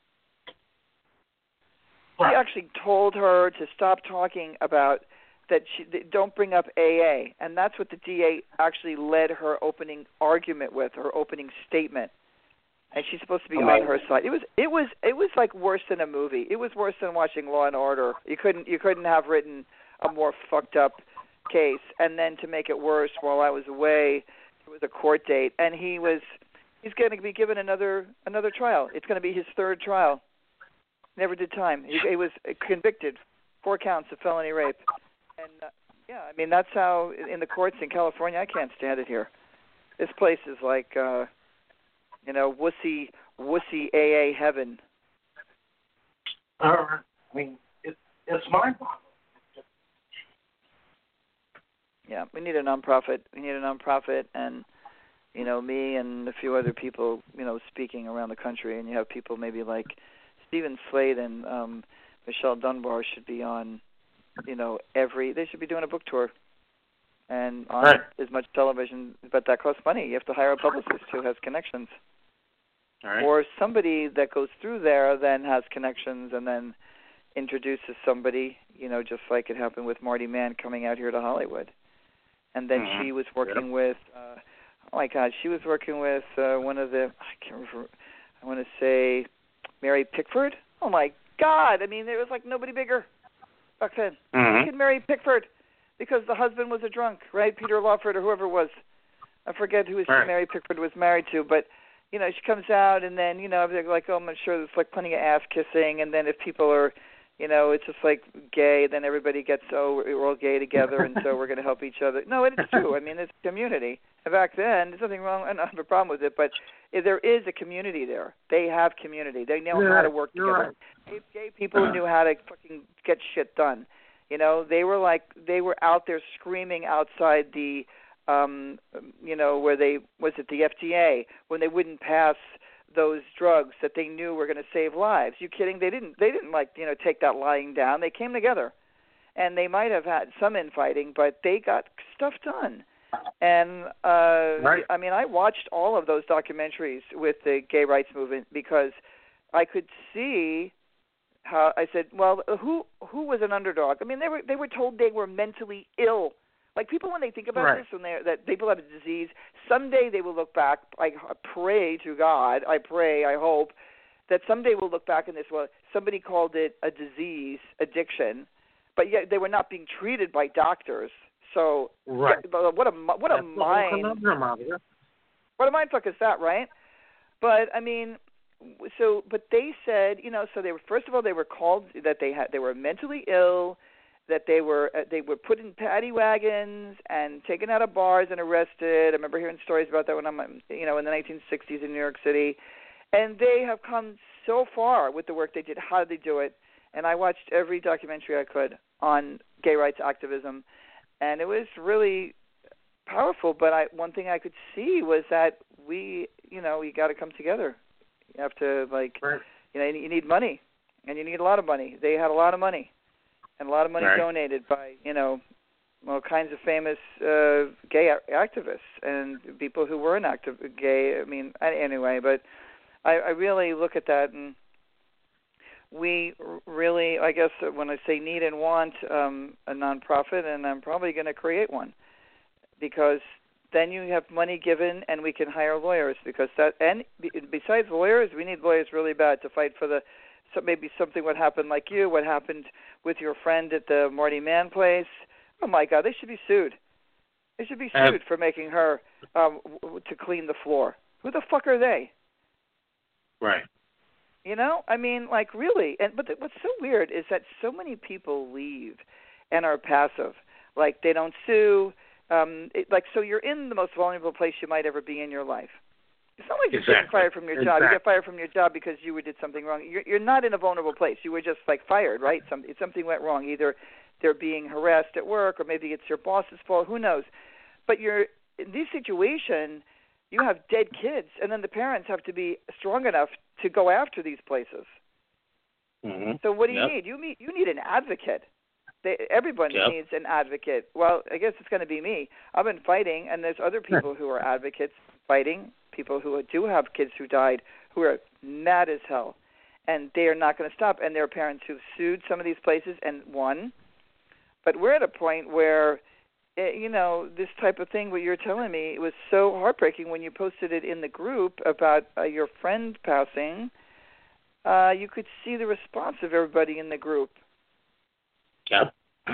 He actually told her to stop talking about that. She don't bring up A A, and that's what the D A actually led her opening argument with, her opening statement. And she's supposed to be on her side. It was, it was, it was like worse than a movie. It was worse than watching Law and Order. You couldn't, you couldn't have written a more fucked up case. And then to make it worse, while I was away, there was a court date, and he was, he's going to be given another another trial. It's going to be his third trial. Never did time. He, he was convicted, four counts of felony rape. And, uh, yeah, I mean, that's how, in the courts in California, I can't stand it here. This place is like, uh, you know, wussy, wussy A A heaven. Uh, I mean, it, it's mind-boggling. Yeah, we need a nonprofit. We need a nonprofit, and, you know, me and a few other people, you know, speaking around the country, and you have people maybe like Stephen Slade and um, Michelle Dunbar should be on, you know, every, they should be doing a book tour and on Right. as much television, but that costs money. You have to hire a publicist who has connections. All right. Or somebody that goes through there then has connections and then introduces somebody, you know, just like it happened with Marty Mann coming out here to Hollywood. And then Mm-hmm. she was working yep. with, uh, oh my God, she was working with uh, one of the, I can't remember, I want to say Mary Pickford. Oh my God, I mean, there was like nobody bigger back then. Mm-hmm. Look at Mary Pickford. because the husband was a drunk, right? Peter Lawford or whoever it was. I forget who right. Mary Pickford was married to, but, you know, she comes out and then, you know, they're like, oh, I'm sure there's like plenty of ass kissing. And then if people are, you know, it's just like gay, then everybody gets, oh, we're all gay together, and so we're going to help each other. No, it's true. I mean, it's a community. And back then, there's nothing wrong. I don't have a problem with it, but there is a community there. They have community. They know you're how right. to work You're together. Right. Gay, gay people knew how to fucking get shit done. You know, they were like, they were out there screaming outside the, um, you know, where they, was it the F D A, when they wouldn't pass those drugs that they knew were going to save lives. You kidding? They didn't. They didn't like you know take that lying down. They came together, and they might have had some infighting, but they got stuff done. And uh, right. I mean, I watched all of those documentaries with the gay rights movement because I could see how. I said, well, who who was an underdog? I mean, they were they were told they were mentally ill. Like people, when they think about right. this, when they that people have a disease, someday they will look back. I pray to God, I pray, I hope that someday we'll look back in this. Well, somebody called it a disease, addiction, but yet they were not being treated by doctors. So, right. yeah, what a what a That's mind, what a mind fuck is that, right? But I mean, so but they said, you know, so they were first of all they were called that they had they were mentally ill. That they were uh, they were put in paddy wagons and taken out of bars and arrested. I remember hearing stories about that when I'm you know in the nineteen sixties in New York City, and they have come so far with the work they did. How did they do it? And I watched every documentary I could on gay rights activism, and it was really powerful. But I one thing I could see was that we you know we got to come together. You have to like right. you know you need money, and you need a lot of money. They had a lot of money. And a lot of money right. donated by, you know, all kinds of famous uh, gay activists and people who weren't active gay. I mean, anyway, but I, I really look at that, and we really, I guess, when I say need and want um, a nonprofit, and I'm probably going to create one, because then you have money given, and we can hire lawyers, because that, and besides lawyers, we need lawyers really bad to fight for the. So maybe something would happen like you, what happened with your friend at the Marty Mann place. Oh, my God, they should be sued. They should be sued uh, for making her um, w- to clean the floor. Who the fuck are they? Right. You know, I mean, like, really. And But th- what's so weird is that so many people leave and are passive. Like, they don't sue. Um, it, like, so you're in the most vulnerable place you might ever be in your life. It's not like you're exactly. getting fired from your job. Exactly. You get fired from your job because you did something wrong. You're, you're not in a vulnerable place. You were just, like, fired, right? Some, something went wrong. Either they're being harassed at work, or maybe it's your boss's fault. Who knows? But you're in this situation, you have dead kids, and then the parents have to be strong enough to go after these places. Mm-hmm. So what do you yep. need? You need you need an advocate. They, everyone yep. needs an advocate. Well, I guess it's going to be me. I've been fighting, and there's other people who are advocates fighting. People who do have kids who died, who are mad as hell, and they are not going to stop. And there are parents who've sued some of these places and won. But we're at a point where, you know, this type of thing, what you're telling me, it was so heartbreaking when you posted it in the group about uh, your friend passing. Uh, you could see the response of everybody in the group. Yep.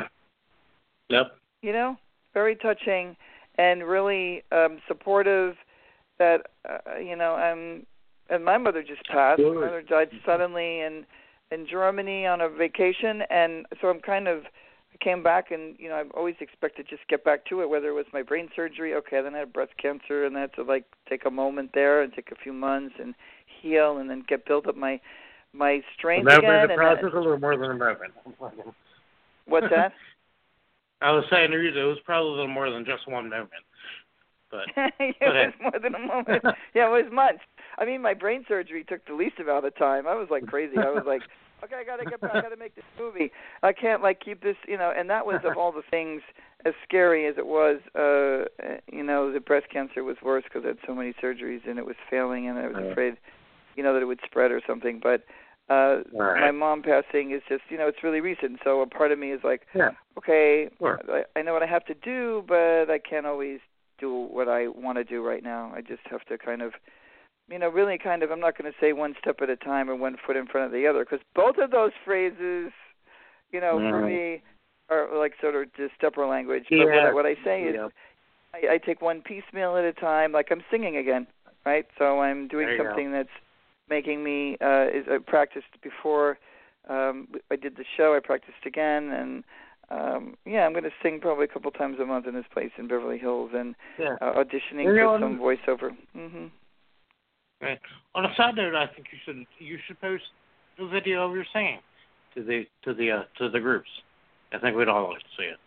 Yep. You know, very touching and really um, supportive. That uh, you know, um, and my mother just passed. Absolutely. My mother died suddenly in in Germany on a vacation, and so I'm kind of I came back, and you know, I've always expected to just get back to it. Whether it was my brain surgery, okay, then I had breast cancer, and I had to like take a moment there and take a few months and heal, and then get build up my my strength that again. Was a process a little more than a moment. What's that? I was saying it was probably a little more than just one moment. But it was more than a moment. Yeah, it was months. I mean, my brain surgery took the least amount of time. I was like crazy. I was like, okay, I gotta get back. I gotta make this movie. I can't like keep this, you know. And that was of all the things, as scary as it was. Uh, you know, the breast cancer was worse because I had so many surgeries and it was failing, and I was afraid, you know, that it would spread or something. But uh, right. my mom passing is just, you know, it's really recent. So a part of me is like, yeah. okay, sure. I, I know what I have to do, but I can't always do what I want to do right now. I just have to kind of, you know, really kind of, I'm not going to say one step at a time or one foot in front of the other, because both of those phrases, you know, mm. for me, are like sort of just stepper language. Yeah. But what I, what I say is, yeah. I, I take one piecemeal at a time. Like I'm singing again, right? So I'm doing There you something go. that's making me. Uh, is I practiced before. Um, I did the show. I practiced again, and um, yeah, I'm going to sing probably a couple times a month in this place in Beverly Hills, and Yeah. uh, auditioning You know, for some voiceover. Mm-hmm. Right. On a side note, I think you should you should post a video of your singing to the to the uh, to the groups. I think we'd all like to see it.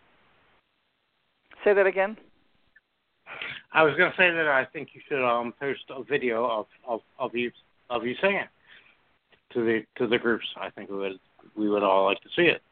Say that again. I was going to say that I think you should um post a video of, of, of you of you singing to the to the groups. I think we would we would all like to see it.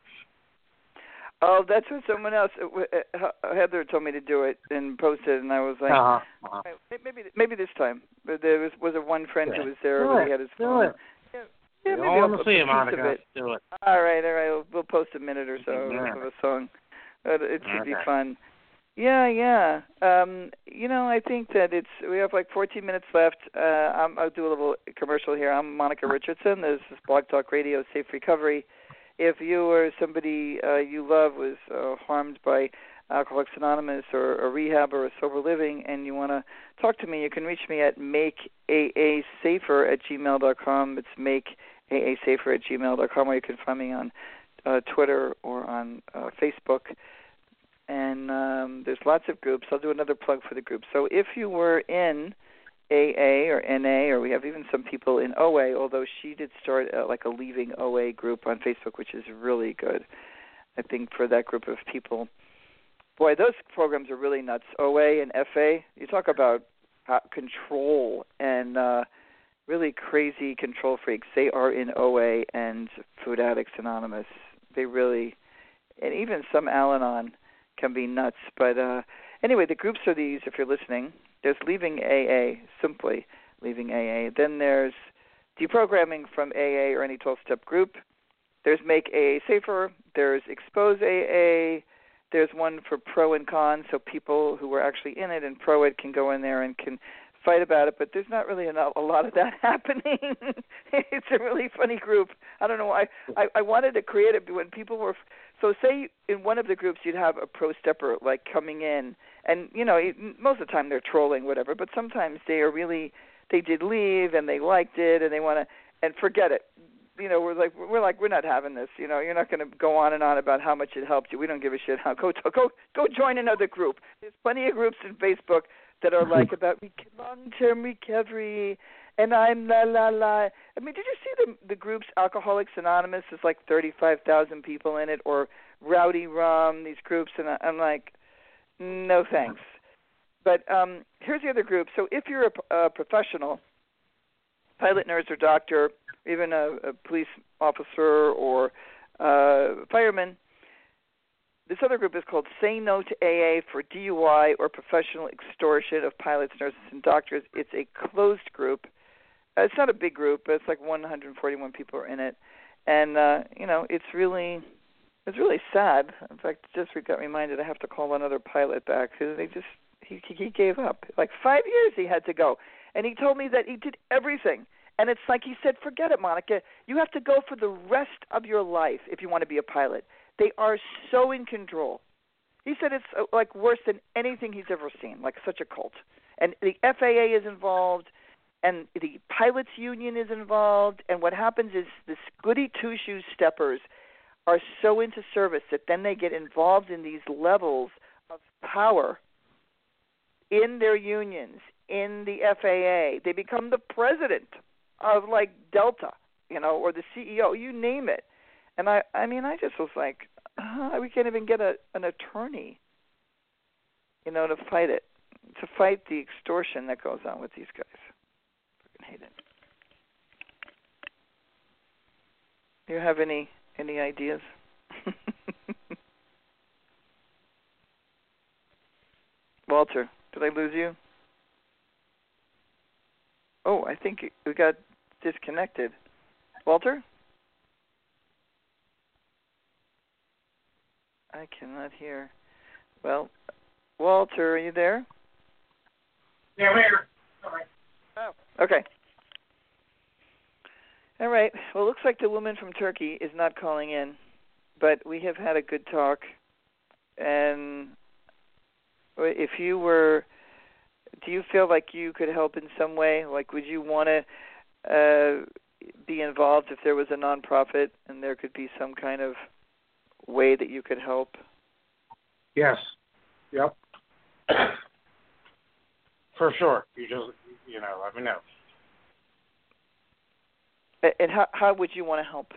Oh, that's what someone else, uh, Heather told me to do it and post it, and I was like, uh-huh. Uh-huh. maybe maybe this time. But there was was a one friend Yeah. who was there, Do but it. he had his Do phone. it. Yeah, yeah, We maybe all I'll want to put see a it, piece Monica. of it. Do it. All right, all right. We'll, we'll post a minute or so Yeah. of a song. It, it should Okay. be fun. Yeah, yeah. Um, you know, I think that it's we have like fourteen minutes left. Uh, I'm, I'll do a little commercial here. I'm Monica Richardson. This is Blog Talk Radio, Safe Recovery. If you or somebody uh, you love was uh, harmed by Alcoholics Anonymous or, or rehab or a sober living, and you want to talk to me, you can reach me at make a a safer at gmail dot com. It's make a a safer at gmail dot com, or you can find me on uh, Twitter or on uh, Facebook. And um, there's lots of groups. I'll do another plug for the group. So if you were in A A or N A, or we have even some people in O A, although she did start uh, like a Leaving O A group on Facebook, which is really good, I think, for that group of people. Boy, those programs are really nuts. O A and F A, you talk about uh, control and uh, really crazy control freaks. They are in O A and Food Addicts Anonymous. They really, and even some Al-Anon can be nuts. But uh, anyway, the groups are these, if you're listening. There's Leaving A A, simply Leaving A A. Then there's deprogramming from A A or any twelve-step group. There's Make A A Safer. There's Expose A A. There's one for pro and con, so people who are actually in it and pro it can go in there and can fight about it, but there's not really enough, a lot of that happening. It's a really funny group. I don't know why. I, I wanted to create it when people were, so say in one of the groups you'd have a pro stepper like coming in, and you know, most of the time they're trolling, whatever, but sometimes they are really, they did leave and they liked it and they want to, and forget it. You know, we're like, we're like, we're not having this. You know, you're not going to go on and on about how much it helped you. We don't give a shit. How go go go join another group. There's plenty of groups in Facebook that are like about long-term recovery, and I'm la la la. I mean, did you see the the groups Alcoholics Anonymous? There's like thirty-five thousand people in it, or Rowdy Rum. These groups, and I, I'm like, no thanks. But um, here's the other group. So if you're a, a professional, pilot, nurse, or doctor, even a, a police officer or uh, fireman, this other group is called Say No to A A for D U I or professional extortion of pilots, nurses, and doctors. It's a closed group. Uh, it's not a big group, but it's like one hundred forty-one people are in it. And, uh, you know, it's really it's really sad. In fact, just we got reminded I have to call another pilot back because they just, he, he gave up. Like five years he had to go. And he told me that he did everything. And it's like he said, forget it, Monica. You have to go for the rest of your life if you want to be a pilot. They are so in control. He said it's uh, like worse than anything he's ever seen, like such a cult. And the F A A is involved, and the pilots union is involved. And what happens is this goody two-shoes steppers are so into service that then they get involved in these levels of power in their unions, in the F A A. They become the president of like Delta, you know, or the C E O, you name it. And I, I mean, I just was like, uh, we can't even get a, an attorney, you know, to fight it, to fight the extortion that goes on with these guys. Fucking hate it. Do you have any any ideas? Walter, did I lose you? Oh, I think we got disconnected. Walter? I cannot hear. Well, Walter, are you there? Yeah, I'm here. All right. Oh, okay. All right. Well, it looks like the woman from Turkey is not calling in. but we have had a good talk. And if you were, do you feel like you could help in some way? Like, would you want to uh, be involved if there was a nonprofit and there could be some kind of way that you could help? Yes. Yep. For sure. You just, you know, let me know. And how how would you want to help?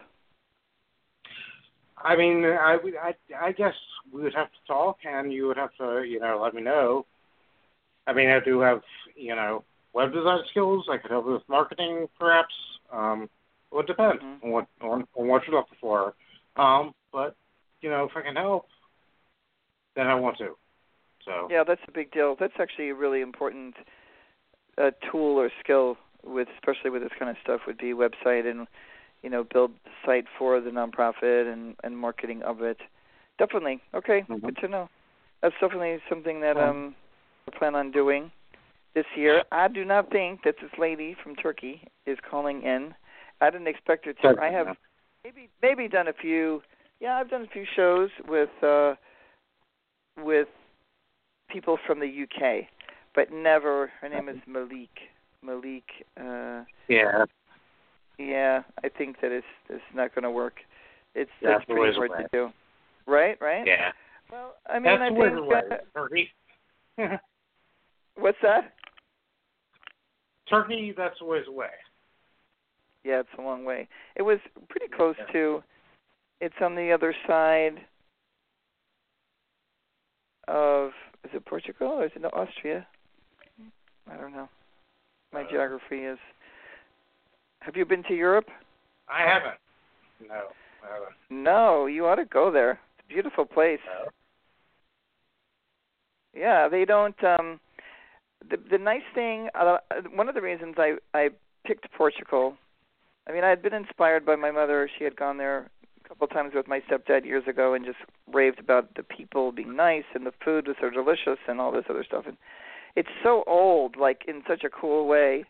I mean, I would, I, I guess we would have to talk, and you would have to, you know, let me know. I mean, I do have, you know, web design skills. I could help with marketing, perhaps. Um, it would depend Mm-hmm. on what on, on what you're looking for. Um, but you know, if I can help, then I want to. So yeah, that's a big deal. That's actually a really important uh, tool or skill with, especially with this kind of stuff, would be website and, you know, build the site for the nonprofit and, and marketing of it. Definitely. Okay, mm-hmm. Good to know. That's definitely something that um, um we plan on doing this year. I do not think that this lady from Turkey is calling in. I didn't expect her to. I have maybe maybe done a few. Yeah, I've done a few shows with uh, with people from the U K, but never. Her name is Malik. Malik. Uh, yeah. Yeah, I think that it's it's not going to work. It's yeah, it's pretty hard away. to do. Right, right. Yeah. Well, I mean, that's I the think. way. Uh, Turkey. what's that? Turkey. That's a ways away. Yeah, it's a long way. It was pretty close yeah. to. It's on the other side of. Is it Portugal or is it no, Austria? I don't know. My uh, geography is. Have you been to Europe? I haven't. No, I haven't. No, you ought to go there. It's a beautiful place. No. Yeah, they don't. Um, the the nice thing, uh, one of the reasons I I picked Portugal. I mean, I had been inspired by my mother. She had gone there a couple of times with my stepdad years ago and just raved about the people being nice and the food was so delicious and all this other stuff. And it's so old, like in such a cool way.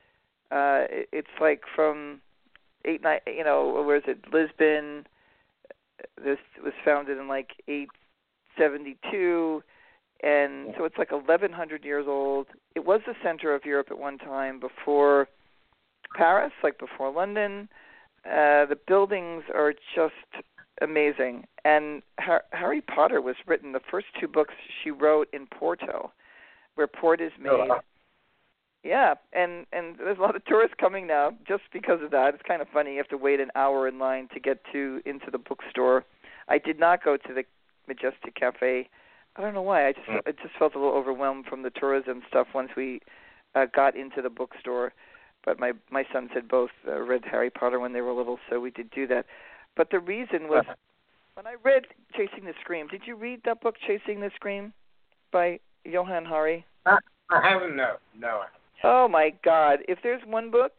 Uh, it, it's like from eight nine, you know, where is it? Lisbon. This was founded in like eight seventy-two, and so it's like eleven hundred years old. It was the center of Europe at one time before Paris, like before London. Uh, the buildings are just amazing. And Har- Harry Potter was written, the first two books she wrote in Porto, where port is made. Oh, wow. Yeah, and, and there's a lot of tourists coming now just because of that. It's kind of funny. You have to wait an hour in line to get to into the bookstore. I did not go to the Majestic Cafe. I don't know why. I just I just felt a little overwhelmed from the tourism stuff once we uh, got into the bookstore. But my my sons had both uh, read Harry Potter when they were little, so we did do that. But the reason was when I read Chasing the Scream. Did you read that book, Chasing the Scream, by Johann Hari? I, I haven't. No, no. I haven't. Oh my God! If there's one book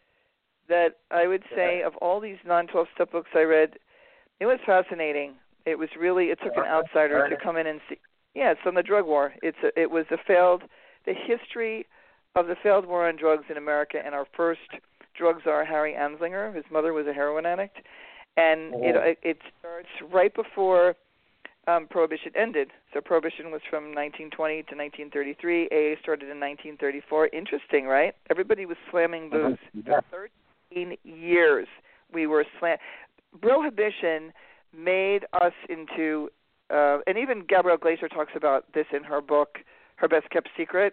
that I would say of all these non twelve-step books I read, it was fascinating. It was really, it took an outsider to come in and see. Yeah, it's on the drug war. It's a, it was the failed, the history of the failed war on drugs in America, and our first drug czar, Harry Anslinger. His mother was a heroin addict, and oh. it it starts right before um, Prohibition ended. So Prohibition was from nineteen twenty to nineteen thirty-three. A A started in nineteen thirty-four. Interesting, right? Everybody was slamming booze. Yeah. For thirteen years we were slam. Prohibition made us into, uh, and even Gabrielle Glaser talks about this in her book, Her Best Kept Secret.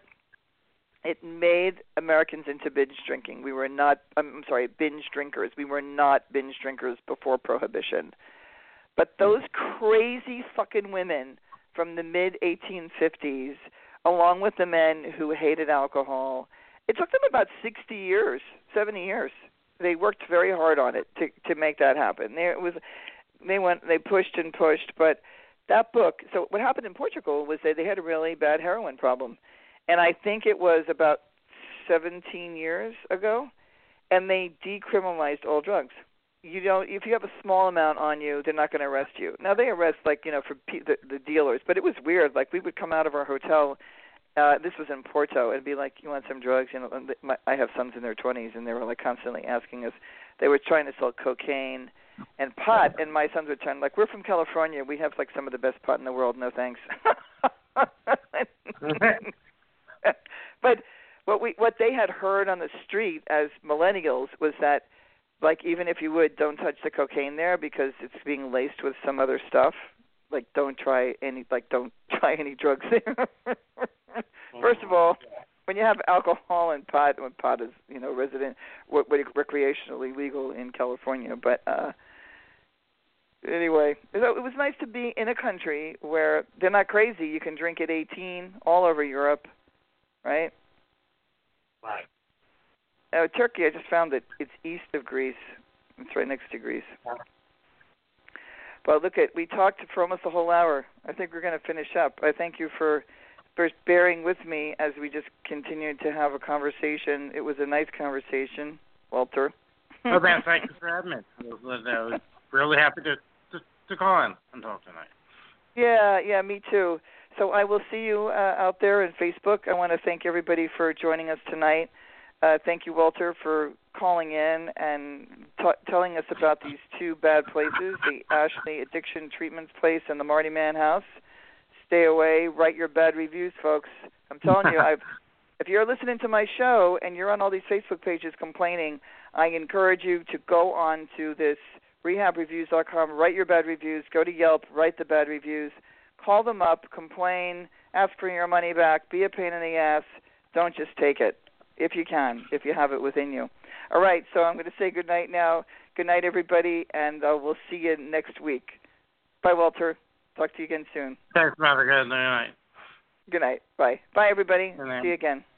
It made Americans into binge drinking. We were not, I'm sorry, binge drinkers. We were not binge drinkers before Prohibition. But those crazy fucking women from the mid eighteen fifties, along with the men who hated alcohol, it took them about sixty years, seventy years. They worked very hard on it to to make that happen. There it was, they went, they pushed and pushed, but that book. So what happened in Portugal was that they had a really bad heroin problem, and I think it was about seventeen years ago, and they decriminalized all drugs. You don't, if you have a small amount on you, they're not going to arrest you. Now they arrest, like, you know, for pe- the, the dealers, but it was weird. Like, we would come out of our hotel. Uh, this was in Porto, and be like, "You want some drugs?" You know, and my, I have sons in their twenties, and they were like constantly asking us. They were trying to sell cocaine, and pot, and my sons would turn like, we're from California. We have like some of the best pot in the world. No thanks. But what we what they had heard on the street as millennials was that, like, even if you would, don't touch the cocaine there because it's being laced with some other stuff. Like, don't try any like don't try any drugs there. First of all, when you have alcohol and pot, when pot is, you know, resident, what, what recreationally legal in California. But uh, anyway, so it was nice to be in a country where they're not crazy. You can drink at eighteen all over Europe, right? Right. Uh, Turkey, I just found that it's east of Greece. It's right next to Greece. But look, at we talked for almost a whole hour. I think we're going to finish up. I thank you for, for bearing with me as we just continued to have a conversation. It was a nice conversation, Walter. Oh, man, thank you for having me. I was, I was really happy to, to, to call in and talk tonight. Yeah, yeah, me too. So I will see you uh, out there in Facebook. I want to thank everybody for joining us tonight. Uh, thank you, Walter, for calling in and t- telling us about these two bad places, the Ashley Addiction Treatment Place and the Marty Mann House. Stay away. Write your bad reviews, folks. I'm telling you, I've, if you're listening to my show and you're on all these Facebook pages complaining, I encourage you to go on to this rehab reviews dot com, write your bad reviews, go to Yelp, write the bad reviews. Call them up, complain, ask for your money back, be a pain in the ass. Don't just take it, if you can, if you have it within you. All right, so I'm going to say good night now. Good night, everybody, and uh, we'll see you next week. Bye, Walter. Talk to you again soon. Thanks, brother. Good night. Good night. Bye. Bye, everybody. Good night. See you again.